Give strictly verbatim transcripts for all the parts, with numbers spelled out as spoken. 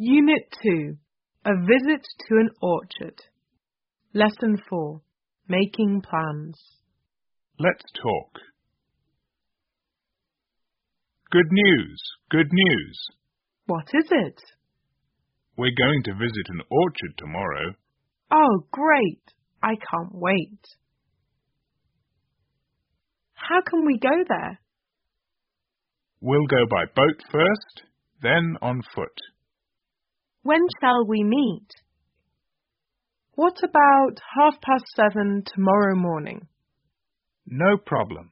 Unit two. A visit to an orchard. Lesson four. Making plans. Let's talk. Good news, good news. What is it? We're going to visit an orchard tomorrow. Oh, great. I can't wait. How can we go there? We'll go by boat first, then on foot. When shall we meet? What about half past seven tomorrow morning? No problem.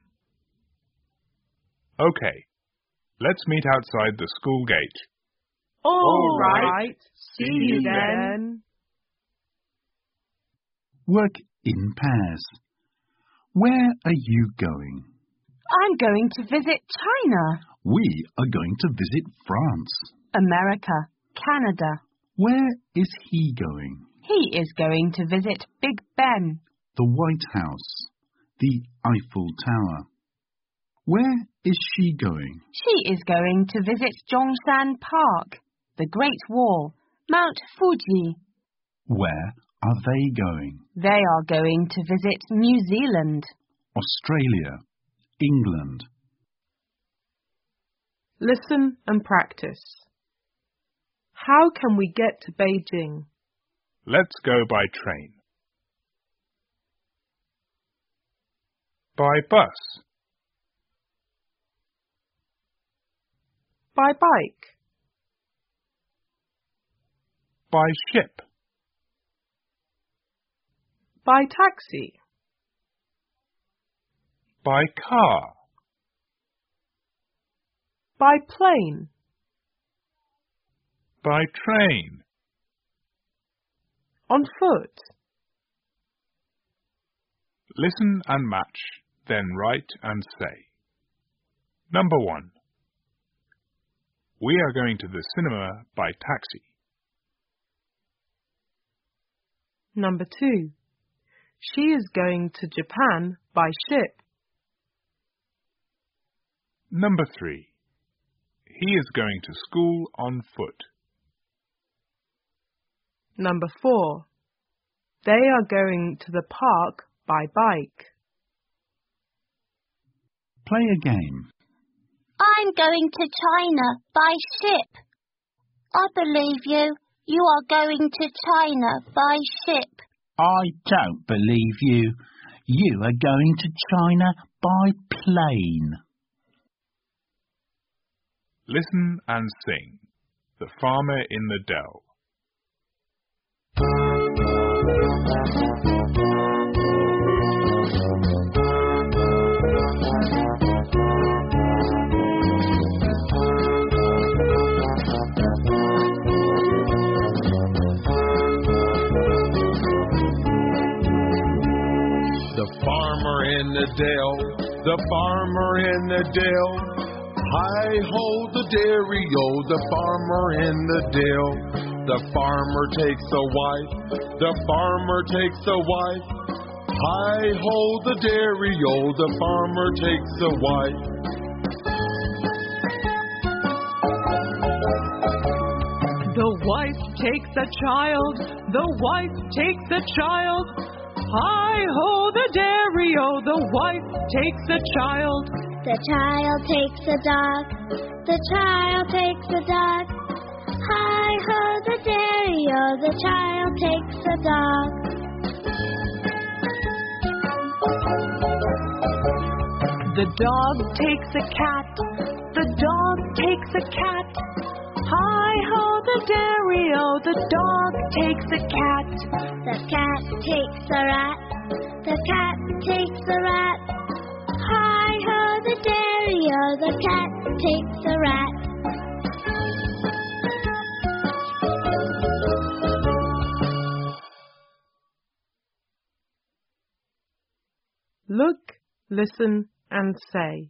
Okay, let's meet outside the school gate. All right. right. See you then. Work in pairs. Where are you going? I'm going to visit China, We are going to visit France. America, Canada. Where is he going? He is going to visit Big Ben, The White House. The Eiffel Tower. Where is she going? She is going to visit Zhongshan Park, the Great Wall, Mount Fuji. Where are they going? They are going to visit New Zealand. Australia. England. Listen and practice. How can we get to Beijing? Let's go by train. By bus. By bike. By ship. By taxi. By car. By plane. By train. On foot. Listen and match, then write and say. Number one. We are going to the cinema by taxi. Number two. She is going to Japan by ship. Number three. He is going to school on foot. Number four. They are going to the park by bike. Play a game. I'm going to China by ship. I believe you. You are going to China by ship. I don't believe you. You are going to China by plane. Listen and sing. The Farmer in the Dell. The farmer in the dell, the farmer in the dell. Hi-ho the dairy-o, the farmer in the dell. The farmer takes a wife, the farmer takes a wife. Hi-ho the dairy-o, the farmer takes a wife. The wife takes a child, the wife takes a child. Hi-ho the dairy-o, the wife takes a child. The child takes a dog, the child takes a dog. Hi-ho the dairy-o, the child takes a dog. The dog takes a cat, the dog takes a cat. Hi-ho the dairy-o, the dog takes a cat. The cat takes a rat, the cat takes a rat. Hi-ho the dairy-o, the cat takes a rat. Look, listen and say.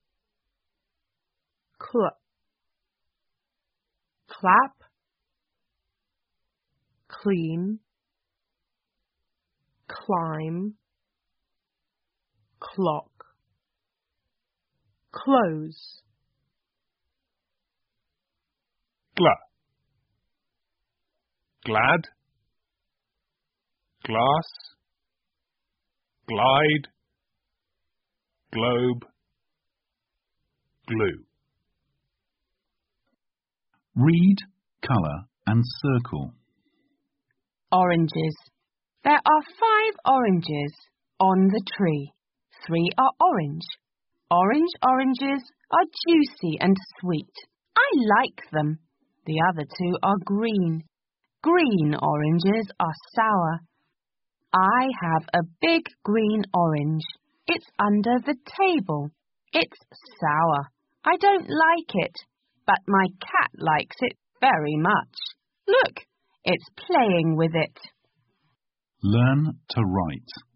Cl- clap, clean, climb, clock, close. Gla. glad, glass, glide, globe, glue. Read, colour and circle. Oranges. There are five oranges on the tree. Three are orange. Orange oranges are juicy and sweet. I like them. The other two are green. Green oranges are sour. I have a big green orange. It's under the table. It's sour. I don't like it, but my cat likes it very much. Look, it's playing with it. Learn to write.